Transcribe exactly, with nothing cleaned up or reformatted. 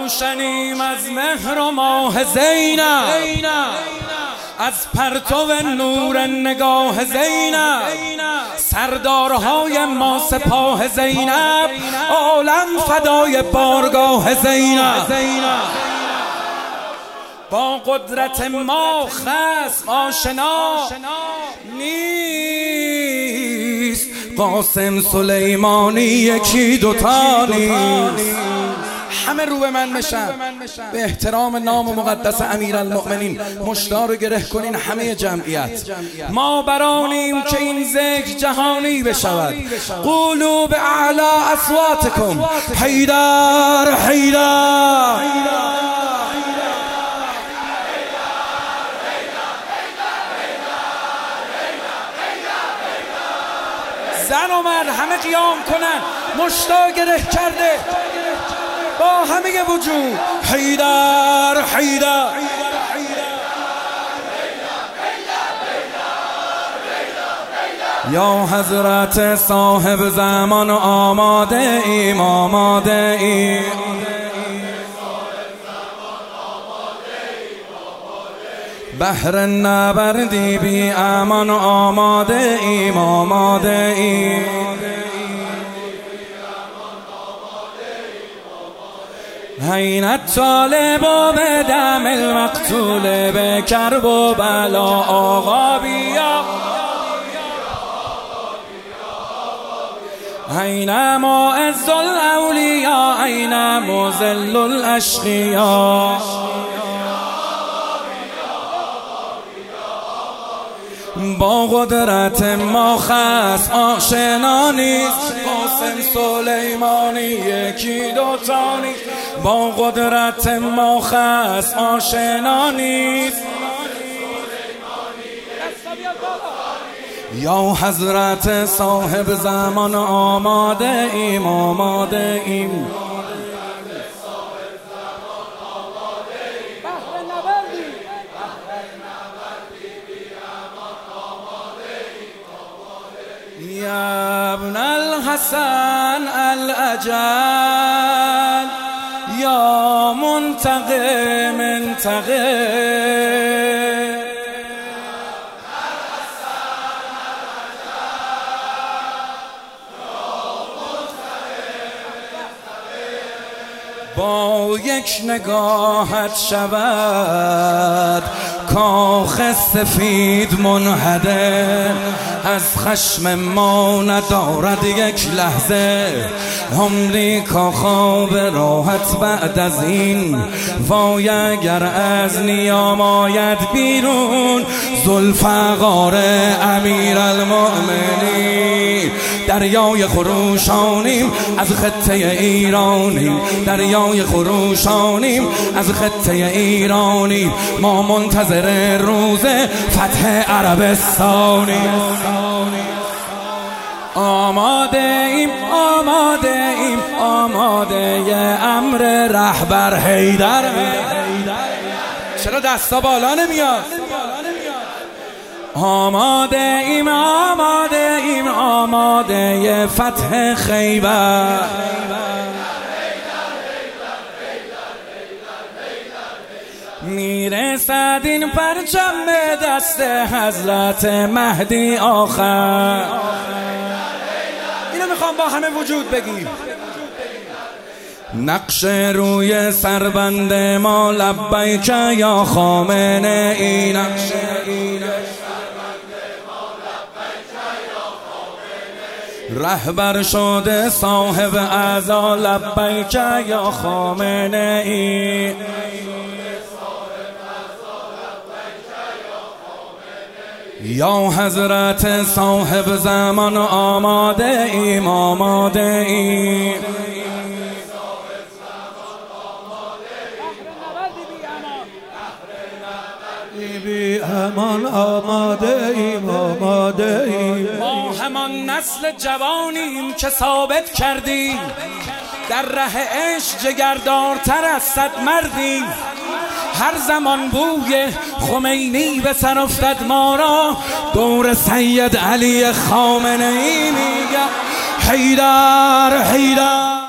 روشنیم از مهر و ماه زینب، از پرتو نور نگاه زینب، سردارهای ما سپاه زینب، عالم فدای بارگاه زینب. با قدرت ما خصم آشنا نیست، قاسم سلیمانی یکی دوتا نیست. همه رو به من بشن، به احترام نام مقدس امیرالمؤمنین مشتا رو گره کنین همه جمعیت. ما برانیم که این ذکر جهانی بشود. قولوا باعلی اصواتکم حیدر حیدر. زن و مرد همه قیام کنن، مشتا گره کرده با همه وجود. حیدر حیدر. یا حضرت صاحب زمان آماده ایم آماده ایم، بحر نبردی بی امان آماده ایم آماده ایم. حین الطالب به دم المقتول به کرب و بلا آقا بیا. حین معز الاولیا حین مذل الاشقیا. با قدرت ما خصم آشنا نیست، قاسم سلیمانی یکی دوتا نیست. با قدرت ما خصم آشنا نیست. یا حضرت صاحب زمان آماده ایم آماده ایم. یا ابن الحسن الاجل یا منتقم منتقم. با یک نگاهت شود کاخ سفید منهدر، از خشم ما ندارد یک لحظه آمریکا خواب راحت بعد از این. وای اگر از نیام آید بیرون ذوالفقار امیرالمؤمنین. دریای خروشانیم از خطه ایرانیم، دریای خروشانیم از خطه ایرانیم. ما منتظر روز فتح عربستانیم. آماده ایم آماده ایم آماده امر رهبر حیدر. چرا دستا بالا نمیاد؟ آماده ایم آماده ایم آماده فتح خیبر. میرسد این پرچم به دست حضرت مهدی آخر. اینو میخوام با همه وجود بگیم. نقش روی سربند ما لبیک یا خامنه ای. نقش رهبر شده صاحب اعضا لبیک یا خامنه ای. یا حضرت صاحب زمان آماده ایم آماده ایم. بی امان آماده ایم آماده ایم. ما همان نسل جوانیم که ثابت کردیم در ره عشق جگردارتر از صد مردیم. هر زمان بوی خمینی به سر افتد ما را دور سید علی خامنه ای میگه حیدر حیدر.